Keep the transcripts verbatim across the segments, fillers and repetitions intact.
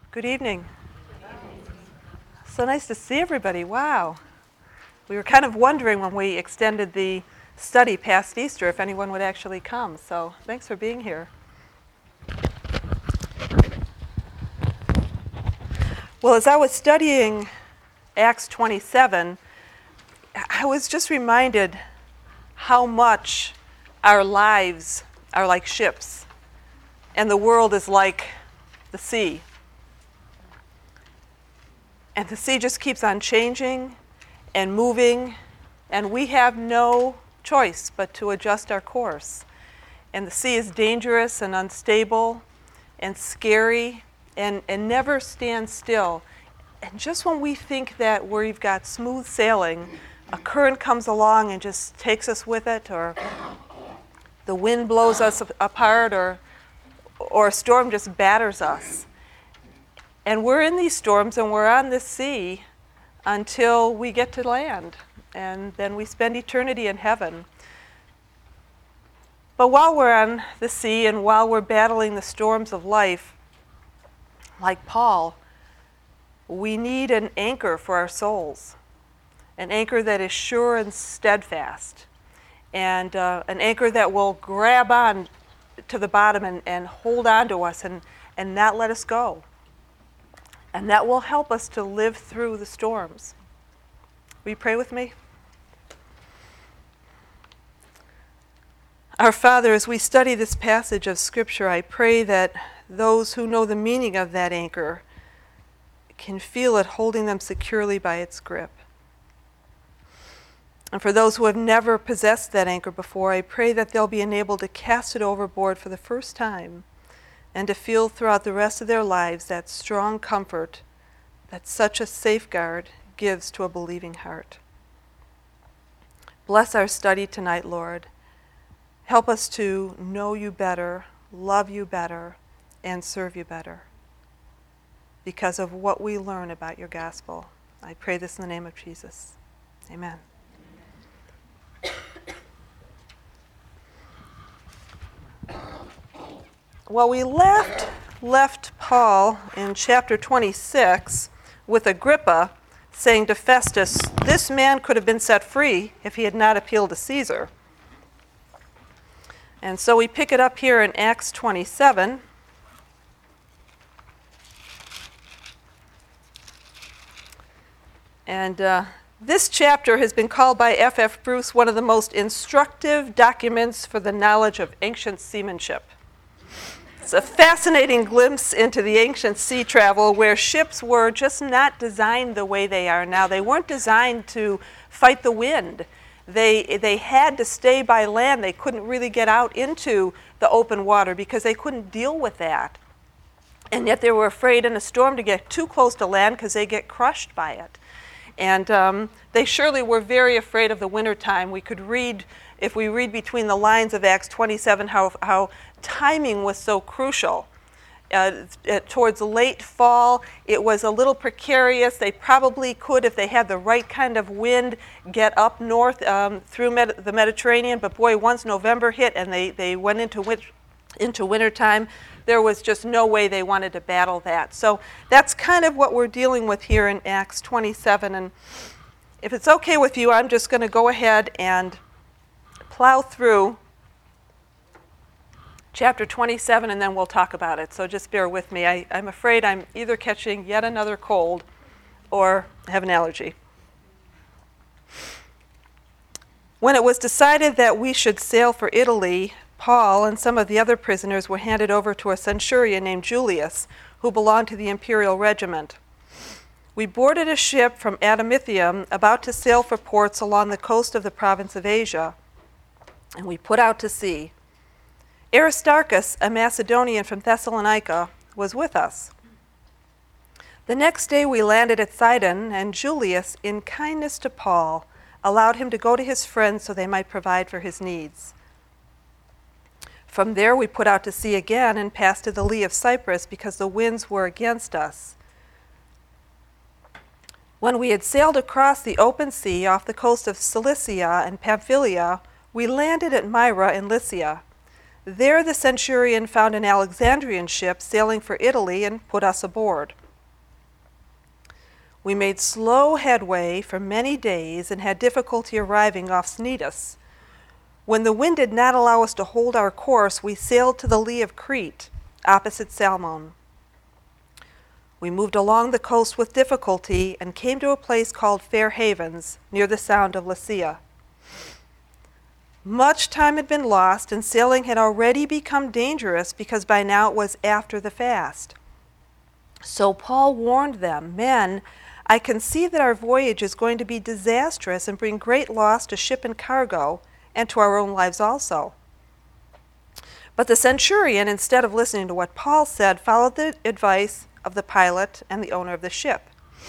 Good evening. So nice to see everybody. Wow. We were kind of wondering when we extended the study past Easter if anyone would actually come. So thanks for being here. Well, as I was studying Acts twenty-seven, I was just reminded how much our lives are like ships and the world is like the sea. And the sea just keeps on changing and moving, and we have no choice but to adjust our course. And the sea is dangerous and unstable and scary and, and never stands still. And just when we think that we've got smooth sailing, a current comes along and just takes us with it, or the wind blows us apart, or, or a storm just batters us. And we're in these storms and we're on this sea until we get to land. And then we spend eternity in heaven. But while we're on the sea and while we're battling the storms of life, like Paul, we need an anchor for our souls. An anchor that is sure and steadfast. And uh, an anchor that will grab on to the bottom and, and hold on to us and, and not let us go. And that will help us to live through the storms. Will you pray with me? Our Father, as we study this passage of Scripture, I pray that those who know the meaning of that anchor can feel it holding them securely by its grip. And for those who have never possessed that anchor before, I pray that they'll be enabled to cast it overboard for the first time and to feel throughout the rest of their lives that strong comfort that such a safeguard gives to a believing heart. Bless our study tonight, Lord. Help us to know you better, love you better, and serve you better because of what we learn about your gospel. I pray this in the name of Jesus. Amen. Well, we left, left Paul in chapter twenty-six with Agrippa saying to Festus, this man could have been set free if he had not appealed to Caesar. And so we pick it up here in Acts twenty-seven. And uh, this chapter has been called by F F Bruce one of the most instructive documents for the knowledge of ancient seamanship. It's a fascinating glimpse into the ancient sea travel where ships were just not designed the way they are now. They weren't designed to fight the wind. They, they had to stay by land. They couldn't really get out into the open water because they couldn't deal with that. And yet they were afraid in a storm to get too close to land because they get crushed by it. And um, they surely were very afraid of the wintertime. We could read, if we read between the lines of Acts twenty-seven, how, how timing was so crucial. Uh, towards late fall, it was a little precarious. They probably could, if they had the right kind of wind, get up north um, through Med- the Mediterranean. But boy, once November hit and they, they went into, win- into wintertime, there was just no way they wanted to battle that. So that's kind of what we're dealing with here in Acts twenty-seven. And if it's okay with you, I'm just going to go ahead and plow through chapter twenty-seven, and then we'll talk about it. So just bear with me. I, I'm afraid I'm either catching yet another cold or have an allergy. When it was decided that we should sail for Italy, Paul and some of the other prisoners were handed over to a centurion named Julius, who belonged to the imperial regiment. We boarded a ship from Adamithium about to sail for ports along the coast of the province of Asia, and we put out to sea. Aristarchus, a Macedonian from Thessalonica, was with us. The next day we landed at Sidon, and Julius, in kindness to Paul, allowed him to go to his friends so they might provide for his needs. From there we put out to sea again and passed to the lee of Cyprus because the winds were against us. When we had sailed across the open sea off the coast of Cilicia and Pamphylia, we landed at Myra in Lycia. There the centurion found an Alexandrian ship sailing for Italy and put us aboard. We made slow headway for many days and had difficulty arriving off Cnidus. When the wind did not allow us to hold our course, we sailed to the lee of Crete, opposite Salmon. We moved along the coast with difficulty and came to a place called Fair Havens, near the sound of Lasea. Much time had been lost, and sailing had already become dangerous because by now it was after the fast. So Paul warned them, "Men, I can see that our voyage is going to be disastrous and bring great loss to ship and cargo, and to our own lives also." But the centurion, instead of listening to what Paul said, followed the advice of the pilot and the owner of the ship.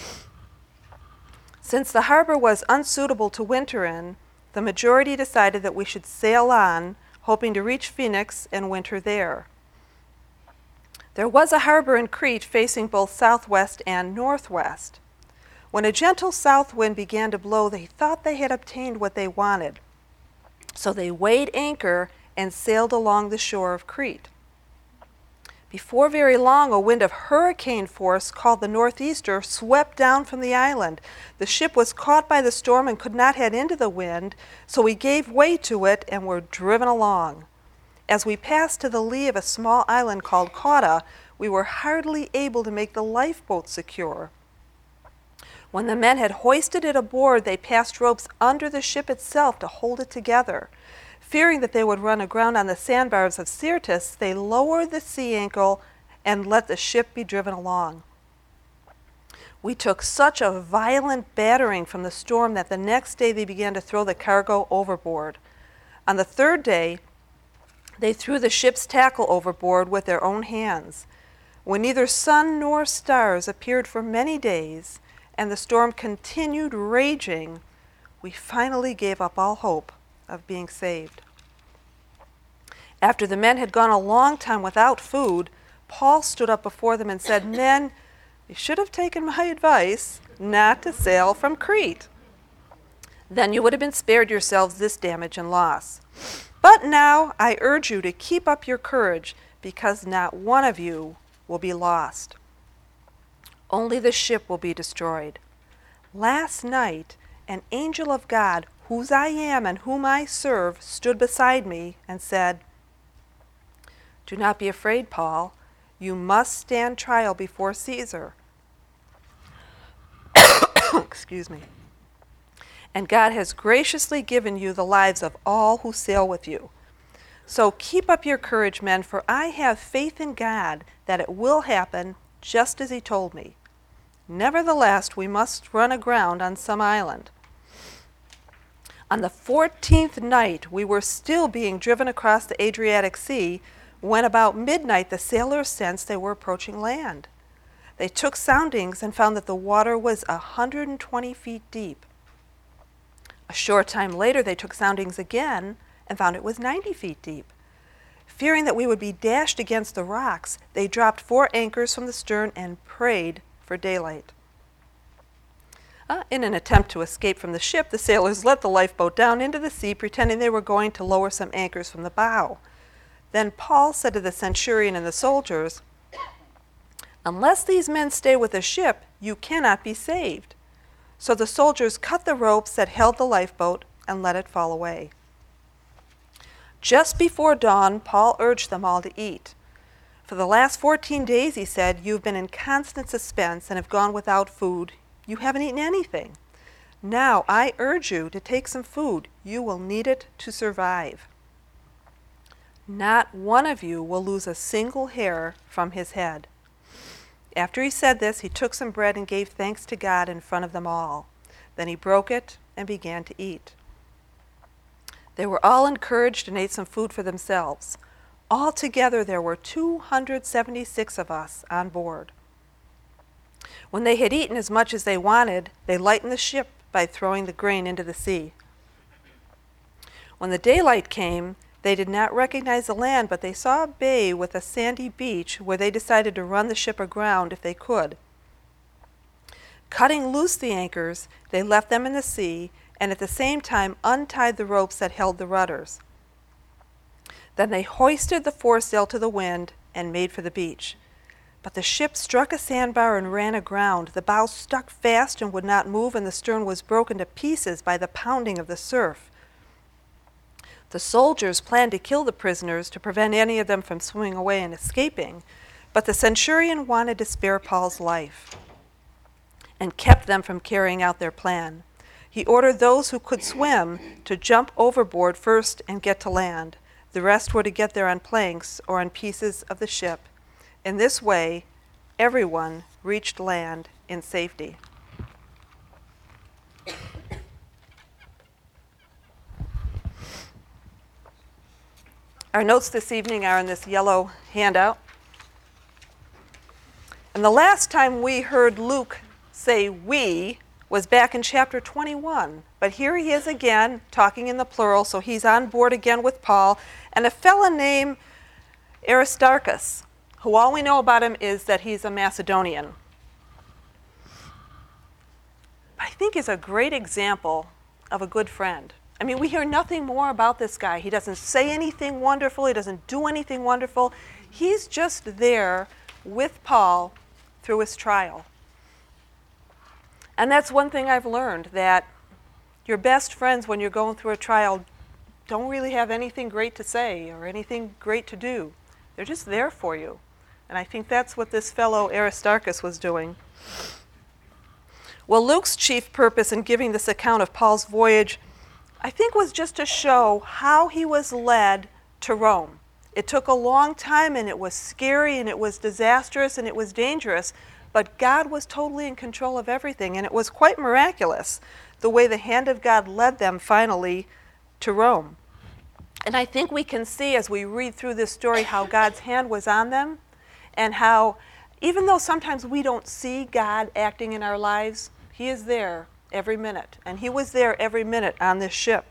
Since the harbor was unsuitable to winter in, the majority decided that we should sail on, hoping to reach Phoenix and winter there. There was a harbor in Crete facing both southwest and northwest. When a gentle south wind began to blow, they thought they had obtained what they wanted. So they weighed anchor and sailed along the shore of Crete. Before very long, a wind of hurricane force called the Northeaster swept down from the island. The ship was caught by the storm and could not head into the wind, so we gave way to it and were driven along. As we passed to the lee of a small island called Cauda, we were hardly able to make the lifeboat secure. When the men had hoisted it aboard, they passed ropes under the ship itself to hold it together. Fearing that they would run aground on the sandbars of Syrtis, they lowered the sea anchor and let the ship be driven along. We took such a violent battering from the storm that the next day they began to throw the cargo overboard. On the third day, they threw the ship's tackle overboard with their own hands. When neither sun nor stars appeared for many days, and the storm continued raging, we finally gave up all hope of being saved. After the men had gone a long time without food, Paul stood up before them and said, "Men, you should have taken my advice not to sail from Crete. Then you would have been spared yourselves this damage and loss. But now I urge you to keep up your courage, because not one of you will be lost. Only the ship will be destroyed. Last night, an angel of God, whose I am and whom I serve, stood beside me and said, 'Do not be afraid, Paul. You must stand trial before Caesar.' Excuse me. And God has graciously given you the lives of all who sail with you. So keep up your courage, men, for I have faith in God that it will happen just as he told me. Nevertheless, we must run aground on some island." On the fourteenth night, we were still being driven across the Adriatic Sea, when about midnight the sailors sensed they were approaching land. They took soundings and found that the water was a hundred twenty feet deep. A short time later, they took soundings again and found it was ninety feet deep. Fearing that we would be dashed against the rocks, they dropped four anchors from the stern and prayed for daylight. Uh, in an attempt to escape from the ship, the sailors let the lifeboat down into the sea, pretending they were going to lower some anchors from the bow. Then Paul said to the centurion and the soldiers, "Unless these men stay with the ship, you cannot be saved." So the soldiers cut the ropes that held the lifeboat and let it fall away. Just before dawn, Paul urged them all to eat. "For the last fourteen days," he said, "you've been in constant suspense and have gone without food. You haven't eaten anything. Now I urge you to take some food. You will need it to survive. Not one of you will lose a single hair from his head." After he said this, he took some bread and gave thanks to God in front of them all. Then he broke it and began to eat. They were all encouraged and ate some food for themselves. Altogether, there were two hundred seventy-six of us on board. When they had eaten as much as they wanted, they lightened the ship by throwing the grain into the sea. When the daylight came, they did not recognize the land, but they saw a bay with a sandy beach where they decided to run the ship aground if they could. Cutting loose the anchors, they left them in the sea and at the same time untied the ropes that held the rudders. Then they hoisted the foresail to the wind and made for the beach. But the ship struck a sandbar and ran aground. The bow stuck fast and would not move, and the stern was broken to pieces by the pounding of the surf. The soldiers planned to kill the prisoners to prevent any of them from swimming away and escaping, but the centurion wanted to spare Paul's life and kept them from carrying out their plan. He ordered those who could swim to jump overboard first and get to land. The rest were to get there on planks or on pieces of the ship. In this way, everyone reached land in safety. Our notes this evening are in this yellow handout. And the last time we heard Luke say we was back in chapter twenty-one. But here he is again, talking in the plural, so he's on board again with Paul, and a fellow named Aristarchus, who all we know about him is that he's a Macedonian. I think is a great example of a good friend. I mean, we hear nothing more about this guy. He doesn't say anything wonderful. He doesn't do anything wonderful. He's just there with Paul through his trial. And that's one thing I've learned, that your best friends when you're going through a trial don't really have anything great to say or anything great to do. They're just there for you. And I think that's what this fellow Aristarchus was doing. Well, Luke's chief purpose in giving this account of Paul's voyage, I think, was just to show how he was led to Rome. It took a long time, and it was scary, and it was disastrous, and it was dangerous, but God was totally in control of everything, and it was quite miraculous the way the hand of God led them finally to Rome. And I think we can see as we read through this story how God's hand was on them, and how even though sometimes we don't see God acting in our lives, he is there every minute. And he was there every minute on this ship.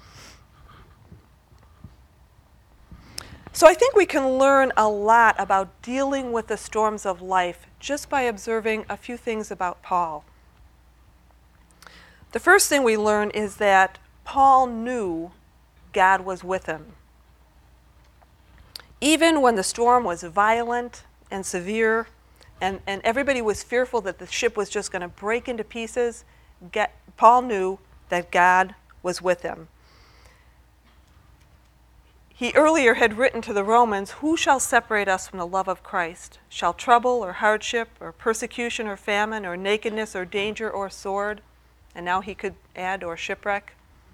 So I think we can learn a lot about dealing with the storms of life just by observing a few things about Paul. The first thing we learn is that Paul knew God was with him. Even when the storm was violent and severe, and, and everybody was fearful that the ship was just going to break into pieces, get, Paul knew that God was with him. He earlier had written to the Romans, "Who shall separate us from the love of Christ? Shall trouble or hardship or persecution or famine or nakedness or danger or sword?" And now he could add, or shipwreck.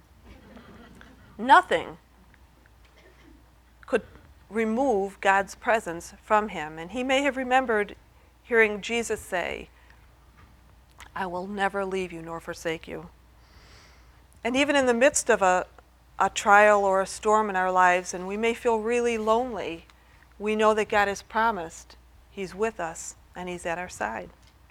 Nothing could remove God's presence from him. And he may have remembered hearing Jesus say, "I will never leave you nor forsake you." And even in the midst of a, a trial or a storm in our lives, and we may feel really lonely, we know that God has promised he's with us and he's at our side.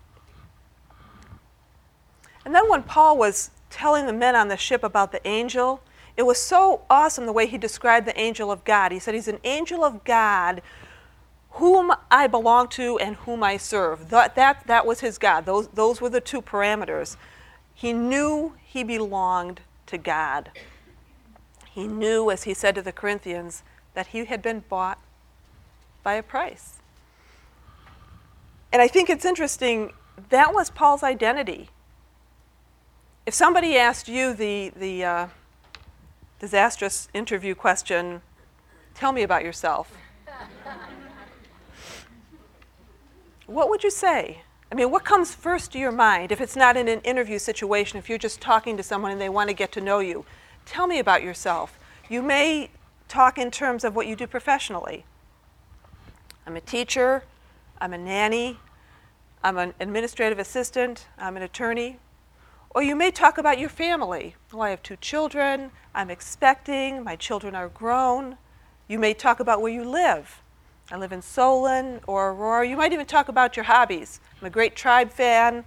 And then when Paul was telling the men on the ship about the angel, it was so awesome the way he described the angel of God. He said he's an angel of God whom I belong to and whom I serve. That, that, that was his God. Those, those were the two parameters. He knew he belonged to God. He knew, as he said to the Corinthians, that he had been bought by a price. And I think it's interesting, that was Paul's identity. If somebody asked you the, the uh, disastrous interview question, "Tell me about yourself," what would you say? I mean, what comes first to your mind if it's not in an interview situation, if you're just talking to someone and they want to get to know you? Tell me about yourself. You may talk in terms of what you do professionally. I'm a teacher, I'm a nanny, I'm an administrative assistant, I'm an attorney. Or you may talk about your family. Oh, I have two children, I'm expecting, my children are grown. You may talk about where you live. I live in Solon or Aurora. You might even talk about your hobbies. I'm a great Tribe fan.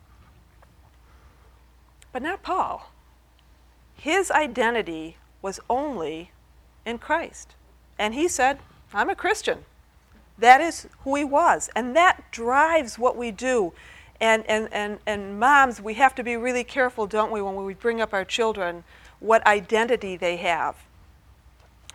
But not Paul. His identity was only in Christ. And he said, "I'm a Christian." That is who he was. And that drives what we do. And, and, and, and moms, we have to be really careful, don't we, when we bring up our children, what identity they have.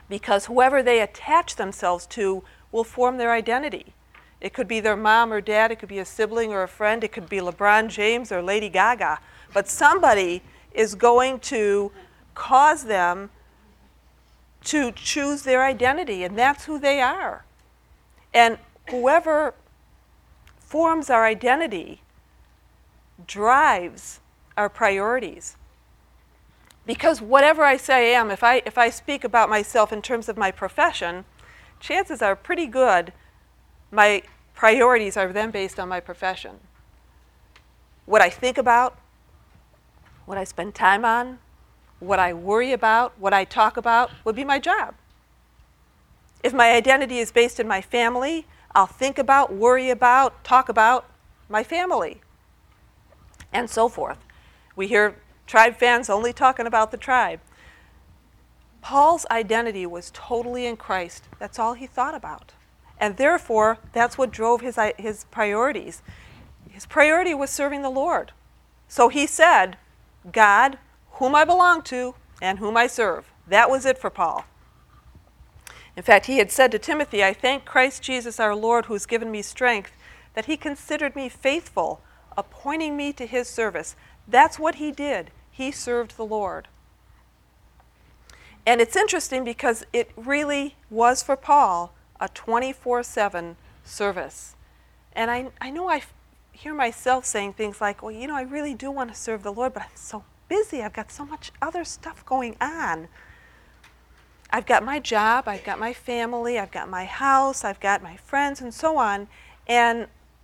because whoever they attach themselves to will form their identity. It could be their mom or dad, it could be a sibling or a friend, it could be LeBron James or Lady Gaga, but somebody is going to cause them to choose their identity, and that's who they are. And whoever forms our identity drives our priorities. Because whatever I say I am, if I, if I speak about myself in terms of my profession, chances are pretty good my priorities are then based on my profession. What I think about, what I spend time on, what I worry about, what I talk about would be my job. If my identity is based in my family, I'll think about, worry about, talk about my family, and so forth. We hear tribe fans only talking about the tribe. Paul's identity was totally in Christ. That's all he thought about. And therefore, that's what drove his, his priorities. His priority was serving the Lord. So he said, God, whom I belong to, and whom I serve. That was it for Paul. In fact, he had said to Timothy, I thank Christ Jesus our Lord, who has given me strength, that he considered me faithful, appointing me to his service. That's what he did. He served the Lord. And it's interesting because it really was for Paul a twenty-four seven service. And I, I know I f- hear myself saying things like, well, you know, I really do want to serve the Lord, but I'm so busy. I've got so much other stuff going on. I've got my job, I've got my family, I've got my house, I've got my friends, and so on. And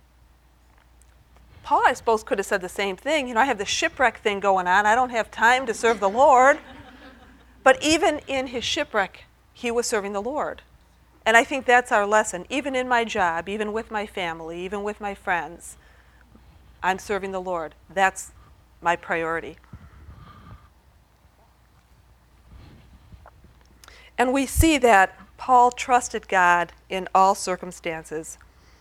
Paul, I suppose, could have said the same thing. You know, I have the shipwreck thing going on. I don't have time to serve the Lord. But even in his shipwreck, he was serving the Lord. And I think that's our lesson. Even in my job, even with my family, even with my friends, I'm serving the Lord. That's my priority. And we see that Paul trusted God in all circumstances.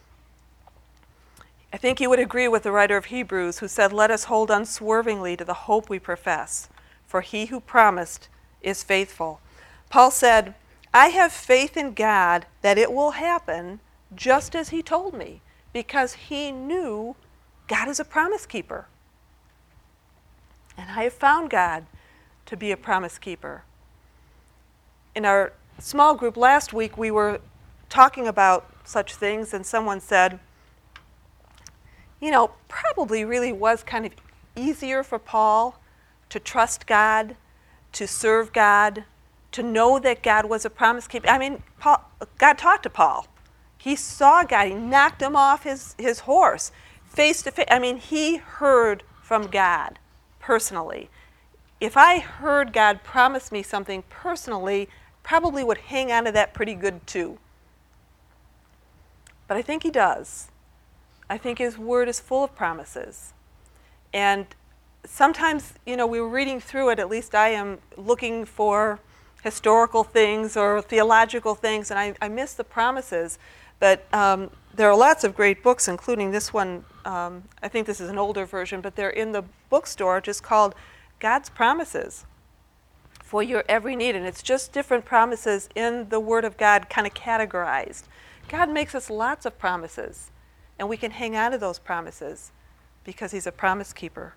I think you would agree with the writer of Hebrews who said, let us hold unswervingly to the hope we profess, for he who promised is faithful. Paul said, I have faith in God that it will happen just as he told me, because he knew God is a promise keeper. And I have found God to be a promise keeper. In our small group last week, we were talking about such things, and someone said, you know, probably really was kind of easier for Paul to trust God, to serve God, to know that God was a promise keeper. I mean, Paul, God talked to Paul. He saw God. He knocked him off his, his horse, face to face. I mean, he heard from God personally. If I heard God promise me something personally, probably would hang on to that pretty good too. But I think he does. I think his word is full of promises. And sometimes, you know, we were reading through it, at least I am looking for historical things or theological things, and I, I miss the promises. But um, there are lots of great books, including this one. Um, I think this is an older version, but they're in the bookstore, just called God's Promises for Your Every Need. And it's just different promises in the Word of God kind of categorized. God makes us lots of promises, and we can hang on to those promises because he's a promise keeper.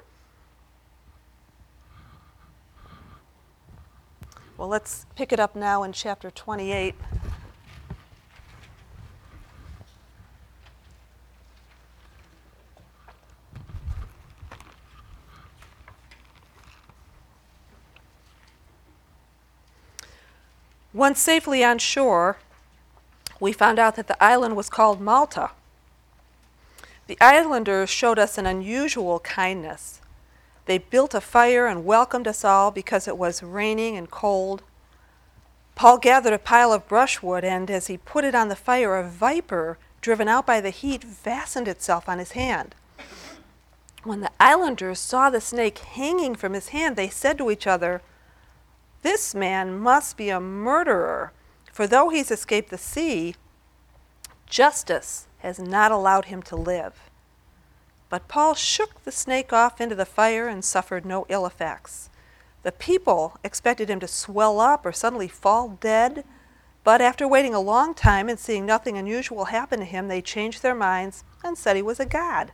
Well, let's pick it up now in chapter twenty-eight. Once safely on shore, we found out that the island was called Malta. The islanders showed us an unusual kindness. They built a fire and welcomed us all because it was raining and cold. Paul gathered a pile of brushwood, and as he put it on the fire, a viper, driven out by the heat, fastened itself on his hand. When the islanders saw the snake hanging from his hand, they said to each other, "This man must be a murderer, for though he's escaped the sea, justice has not allowed him to live." But Paul shook the snake off into the fire and suffered no ill effects. The people expected him to swell up or suddenly fall dead, but after waiting a long time and seeing nothing unusual happen to him, they changed their minds and said he was a god.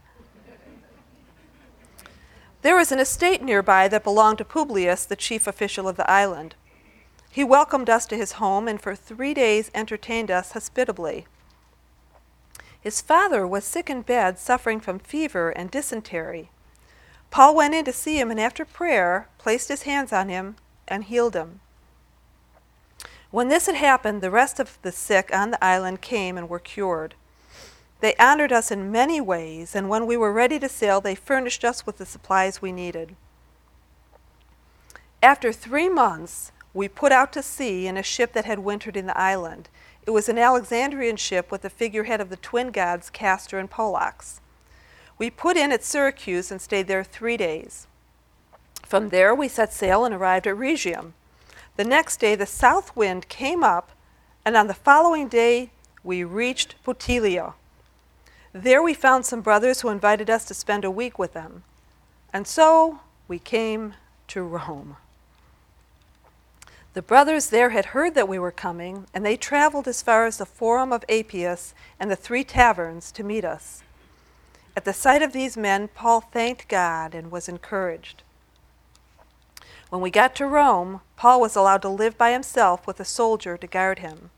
There was an estate nearby that belonged to Publius, the chief official of the island. He welcomed us to his home and for three days entertained us hospitably. His father was sick in bed, suffering from fever and dysentery. Paul went in to see him and after prayer placed his hands on him and healed him. When this had happened, the rest of the sick on the island came and were cured. They honored us in many ways, and when we were ready to sail, they furnished us with the supplies we needed. After three months, we put out to sea in a ship that had wintered in the island. It was an Alexandrian ship with the figurehead of the twin gods Castor and Pollux. We put in at Syracuse and stayed there three days. From there, we set sail and arrived at Rhegium. The next day, the south wind came up, and on the following day, we reached Puteoli. There we found some brothers who invited us to spend a week with them. And so we came to Rome. The brothers there had heard that we were coming, and they traveled as far as the Forum of Appius and the Three Taverns to meet us. At the sight of these men, Paul thanked God and was encouraged. When we got to Rome, Paul was allowed to live by himself with a soldier to guard him.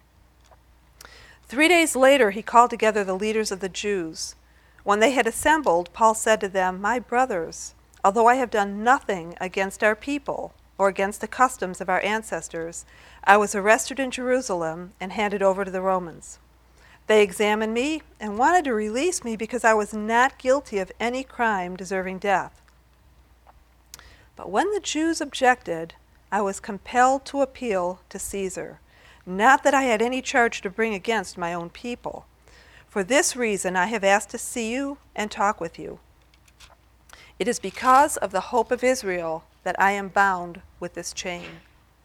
Three days later, he called together the leaders of the Jews. When they had assembled, Paul said to them, "My brothers, although I have done nothing against our people or against the customs of our ancestors, I was arrested in Jerusalem and handed over to the Romans. They examined me and wanted to release me because I was not guilty of any crime deserving death. But when the Jews objected, I was compelled to appeal to Caesar. Not that I had any charge to bring against my own people. For this reason I have asked to see you and talk with you. It is because of the hope of Israel that I am bound with this chain."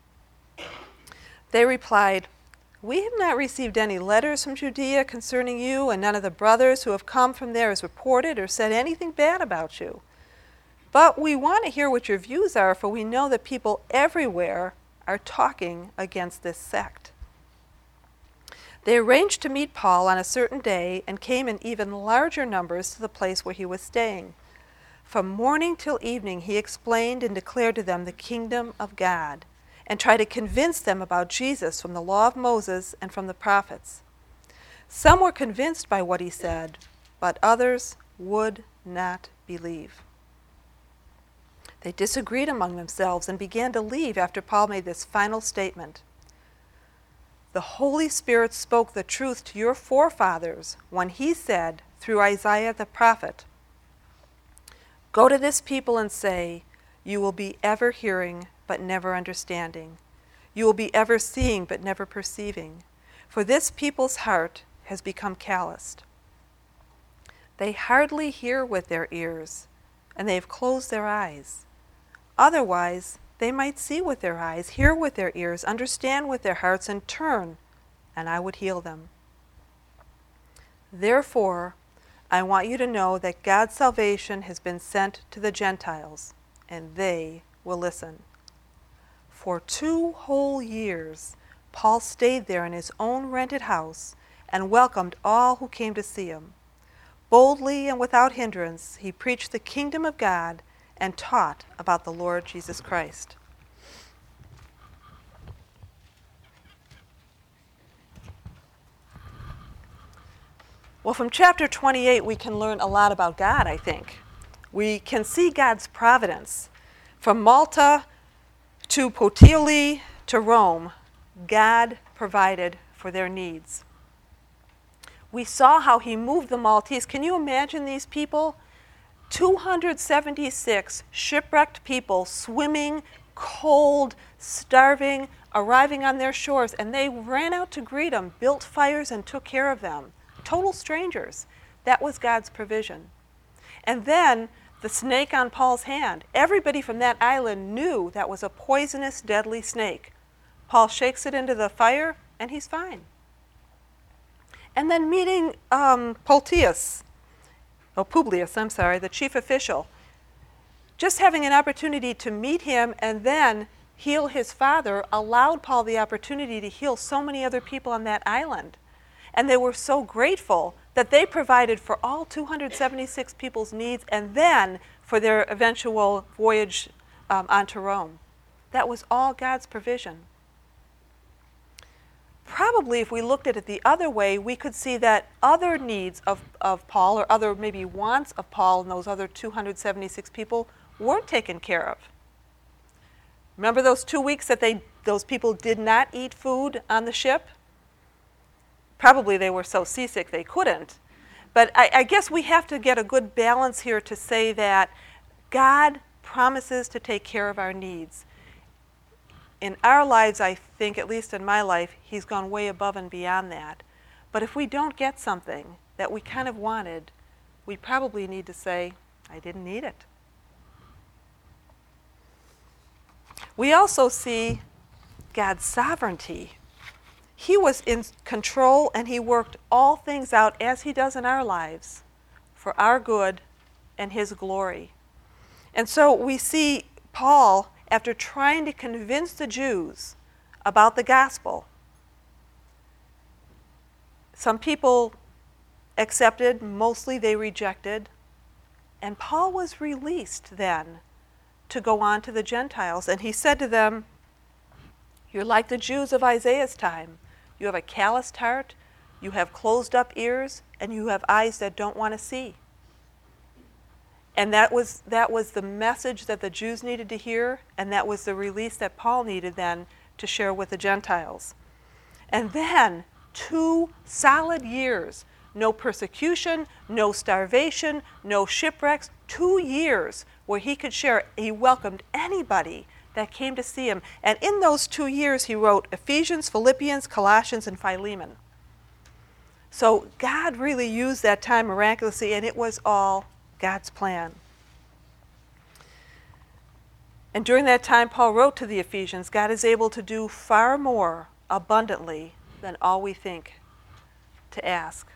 They replied, "We have not received any letters from Judea concerning you, and none of the brothers who have come from there has reported or said anything bad about you. But we want to hear what your views are, for we know that people everywhere are talking against this sect." They arranged to meet Paul on a certain day and came in even larger numbers to the place where he was staying. From morning till evening he explained and declared to them the kingdom of God and tried to convince them about Jesus from the law of Moses and from the prophets. Some were convinced by what he said, but others would not believe. They disagreed among themselves and began to leave after Paul made this final statement. "The Holy Spirit spoke the truth to your forefathers when he said, through Isaiah the prophet, 'Go to this people and say, you will be ever hearing but never understanding. You will be ever seeing but never perceiving. For this people's heart has become calloused. They hardly hear with their ears, and they have closed their eyes. Otherwise, they might see with their eyes, hear with their ears, understand with their hearts, and turn, and I would heal them.' Therefore, I want you to know that God's salvation has been sent to the Gentiles, and they will listen." For two whole years, Paul stayed there in his own rented house and welcomed all who came to see him. Boldly and without hindrance, he preached the kingdom of God and taught about the Lord Jesus Christ. Well, from chapter twenty-eight, we can learn a lot about God, I think. We can see God's providence. From Malta to Puteoli to Rome, God provided for their needs. We saw how he moved the Maltese. Can you imagine these people? two hundred seventy-six shipwrecked people swimming, cold, starving, arriving on their shores, and they ran out to greet them, built fires, and took care of them. Total strangers. That was God's provision. And then the snake on Paul's hand. Everybody from that island knew that was a poisonous, deadly snake. Paul shakes it into the fire, and he's fine. And then meeting um, Publius, oh, Publius, I'm sorry, the chief official. just having an opportunity to meet him and then heal his father allowed Paul the opportunity to heal so many other people on that island. And they were so grateful that they provided for all two hundred seventy-six people's needs and then for their eventual voyage um, onto Rome. That was all God's provision. Probably if we looked at it the other way, we could see that other needs of, of Paul, or other maybe wants of Paul and those other two hundred seventy-six people, weren't taken care of. Remember those two weeks that they, those people did not eat food on the ship? Probably they were so seasick they couldn't. But I, I guess we have to get a good balance here to say that God promises to take care of our needs. In our lives, I think, at least in my life, he's gone way above and beyond that. But if we don't get something that we kind of wanted, we probably need to say, I didn't need it. We also see God's sovereignty. He was in control and he worked all things out as he does in our lives for our good and his glory. And so we see Paul, after trying to convince the Jews about the gospel, some people accepted, mostly they rejected, and Paul was released then to go on to the Gentiles. And he said to them, you're like the Jews of Isaiah's time. You have a calloused heart, you have closed up ears, and you have eyes that don't want to see. And that was, that was the message that the Jews needed to hear, and that was the release that Paul needed then to share with the Gentiles. And then, two solid years, no persecution, no starvation, no shipwrecks, two years where he could share. He welcomed anybody that came to see him. And in those two years, he wrote Ephesians, Philippians, Colossians, and Philemon. So God really used that time miraculously, and it was all God's plan. And during that time, Paul wrote to the Ephesians, God is able to do far more abundantly than all we think to ask.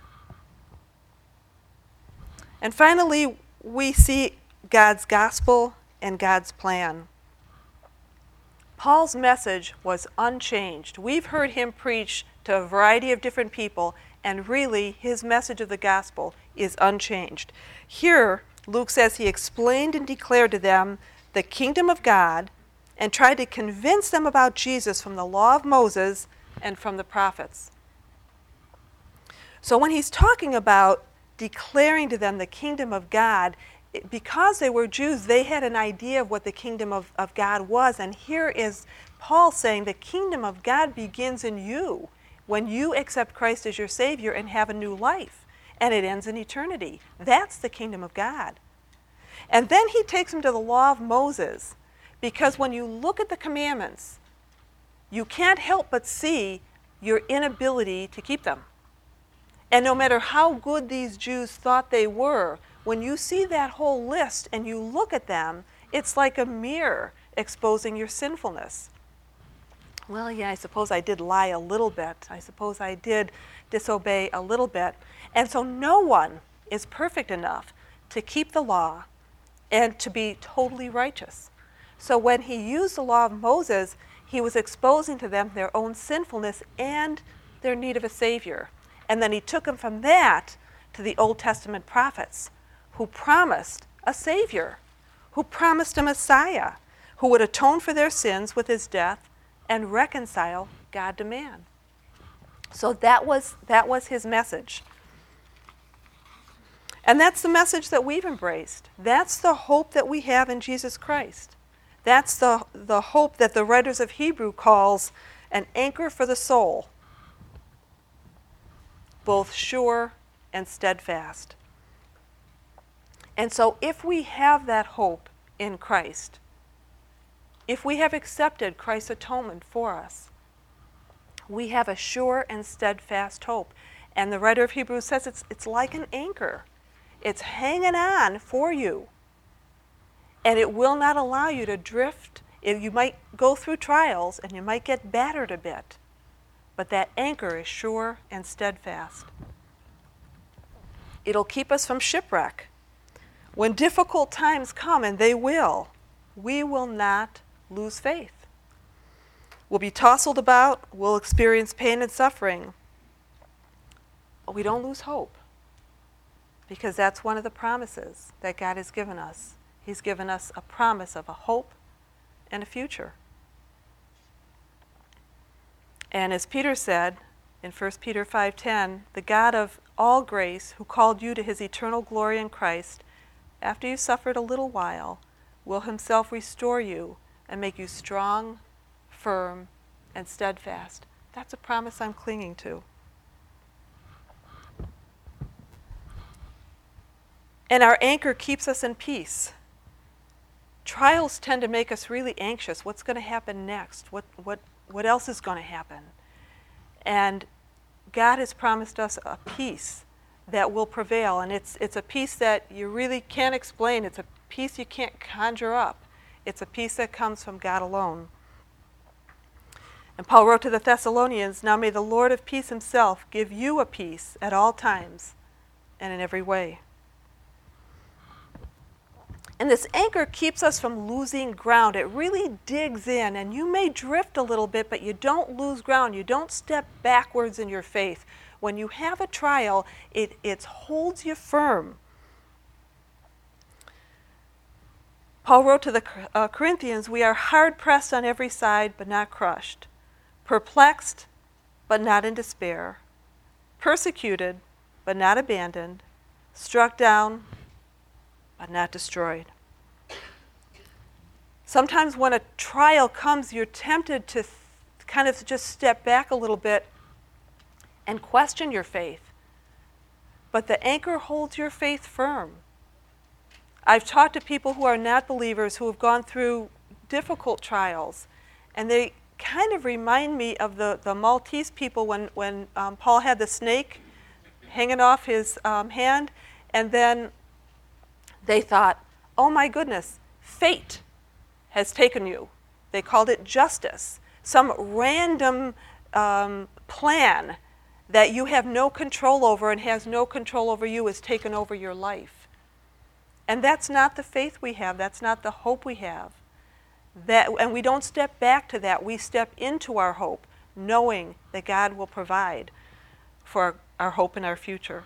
And finally, we see God's gospel and God's plan. Paul's message was unchanged. We've heard him preach to a variety of different people, and really his message of the gospel is unchanged. Here, Luke says he explained and declared to them the kingdom of God and tried to convince them about Jesus from the law of Moses and from the prophets. So when he's talking about declaring to them the kingdom of God, because they were Jews, they had an idea of what the kingdom of, of God was. And here is Paul saying the kingdom of God begins in you when you accept Christ as your Savior and have a new life. And it ends in eternity. That's the kingdom of God. And then he takes them to the law of Moses, because when you look at the commandments, you can't help but see your inability to keep them. And no matter how good these Jews thought they were, when you see that whole list and you look at them, it's like a mirror exposing your sinfulness. Well, yeah, I suppose I did lie a little bit. I suppose I did disobey a little bit. And so no one is perfect enough to keep the law and to be totally righteous. So when he used the law of Moses, he was exposing to them their own sinfulness and their need of a Savior. And then he took them from that to the Old Testament prophets, who promised a Savior, who promised a Messiah, who would atone for their sins with his death and reconcile God to man. So that was, that was his message. And that's the message that we've embraced. That's the hope that we have in Jesus Christ. That's the, the hope that the writers of Hebrew calls an anchor for the soul, both sure and steadfast. And so if we have that hope in Christ, if we have accepted Christ's atonement for us, we have a sure and steadfast hope. And the writer of Hebrews says it's, it's like an anchor. It's hanging on for you. And it will not allow you to drift. You might go through trials and you might get battered a bit. But that anchor is sure and steadfast. It'll keep us from shipwreck. When difficult times come, and they will, we will not lose faith. We'll be tousled about, we'll experience pain and suffering, but we don't lose hope, because that's one of the promises that God has given us. He's given us a promise of a hope and a future. And as Peter said in First Peter five ten, the God of all grace, who called you to his eternal glory in Christ, after you suffered a little while, will himself restore you and make you strong, firm, and steadfast. That's a promise I'm clinging to. And our anchor keeps us in peace. Trials tend to make us really anxious. What's going to happen next? What, what, what else is going to happen? And God has promised us a peace that will prevail. And it's, it's a peace that you really can't explain. It's a peace you can't conjure up. It's a peace that comes from God alone. And Paul wrote to the Thessalonians, "Now may the Lord of peace himself give you a peace at all times and in every way." And this anchor keeps us from losing ground. It really digs in, and you may drift a little bit, but you don't lose ground. You don't step backwards in your faith. When you have a trial, it, it holds you firm. Paul wrote to the uh, Corinthians, "We are hard-pressed on every side, but not crushed. Perplexed, but not in despair. Persecuted, but not abandoned. Struck down, but not destroyed." Sometimes when a trial comes, you're tempted to th- kind of just step back a little bit and question your faith. But the anchor holds your faith firm. I've talked to people who are not believers who have gone through difficult trials, and they kind of remind me of the, the Maltese people when, when um, Paul had the snake hanging off his um, hand, and then they thought, "Oh my goodness, fate has taken you." They called it justice. Some random um, plan that you have no control over and has no control over you has taken over your life. And that's not the faith we have. That's not the hope we have. That, and we don't step back to that. We step into our hope, knowing that God will provide for our, our hope and our future.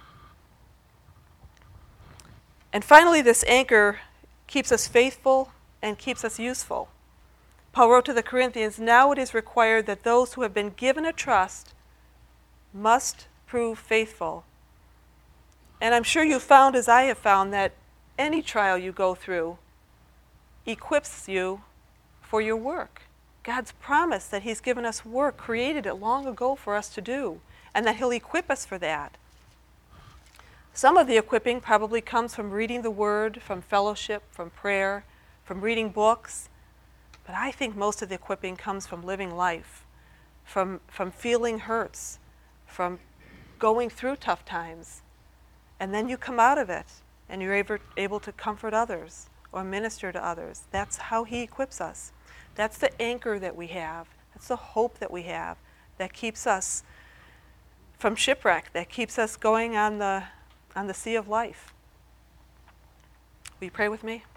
And finally, this anchor keeps us faithful and keeps us useful. Paul wrote to the Corinthians, "Now it is required that those who have been given a trust must prove faithful." And I'm sure you found, as I have found, that any trial you go through equips you for your work. God's promise that he's given us work, created it long ago for us to do, and that he'll equip us for that. Some of the equipping probably comes from reading the Word, from fellowship, from prayer, from reading books. But I think most of the equipping comes from living life, from, from feeling hurts, from going through tough times. And then you come out of it, and you're able, able to comfort others or minister to others. That's how he equips us. That's the anchor that we have. That's the hope that we have that keeps us from shipwreck, that keeps us going on the on the sea of life. Will you pray with me?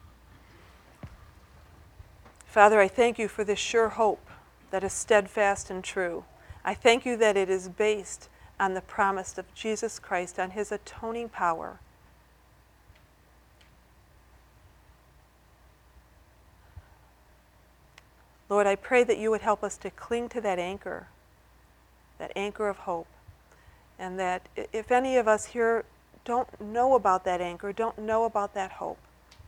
Father, I thank you for this sure hope that is steadfast and true. I thank you that it is based on the promise of Jesus Christ, on his atoning power. Lord, I pray that you would help us to cling to that anchor, that anchor of hope. And that if any of us here don't know about that anchor, don't know about that hope,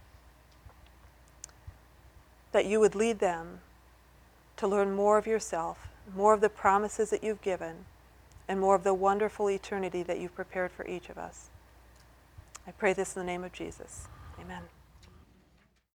that you would lead them to learn more of yourself, more of the promises that you've given, and more of the wonderful eternity that you've prepared for each of us. I pray this in the name of Jesus. Amen.